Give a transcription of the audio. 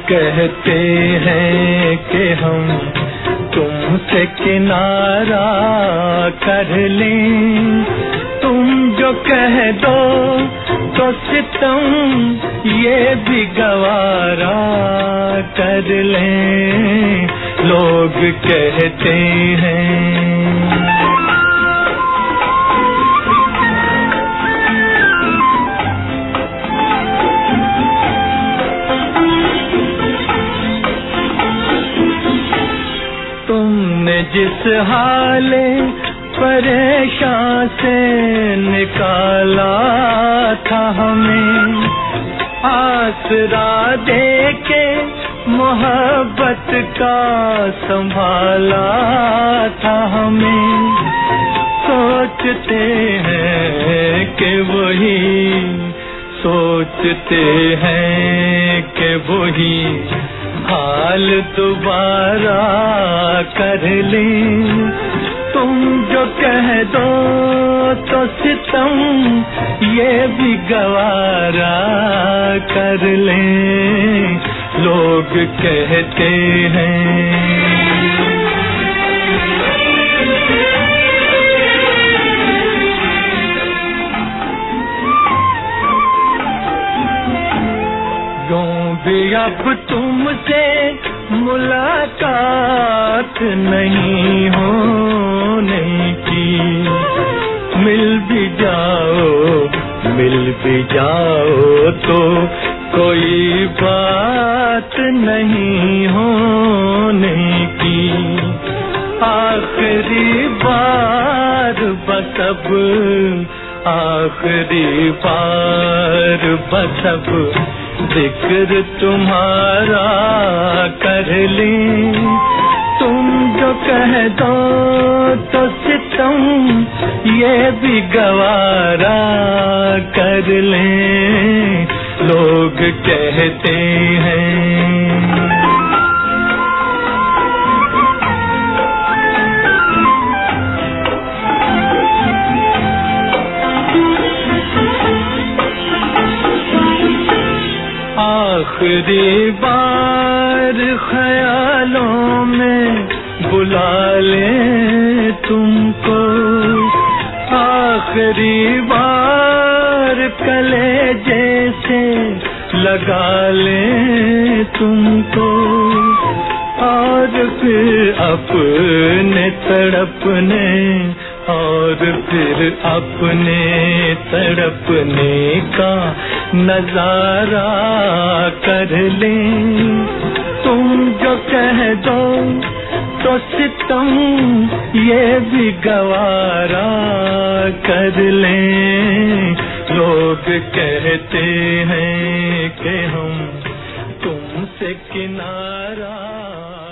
कहते हैं कि हम तुमसे किनारा कर लें, तुम जो कह दो तो सितम ये भी गवारा कर लें, लोग कहते हैं। तुमने जिस हाले परेशान से निकाला था हमें, आसरा देके मोहब्बत का संभाला था हमें। सोचते हैं कि वही, सोचते हैं कि वही हाल दोबारा कर लें, तुम जो कह दो तो सितम ये भी गवारा कर लें, लोग कहते हैं। अब तुमसे मुलाकात नहीं होने की, मिल भी जाओ तो कोई बात नहीं होने की। आखिरी बार बसब, आखिरी बार बसब जिक्र तुम्हारा कर लें, तुम जो कह दो तो सितम ये भी गवारा कर लें, लोग कहते हैं। आखिरी बार ख्यालों में बुला ले तुमको, आखिरी बार कलेजे से लगा ले तुमको, और फिर अपने तड़पने, और फिर अपने तड़पने का नजारा कर लें, तुम जो कह दो तो सितम ये भी गवारा कर लें, लोग कहते हैं कि हम तुमसे किनारा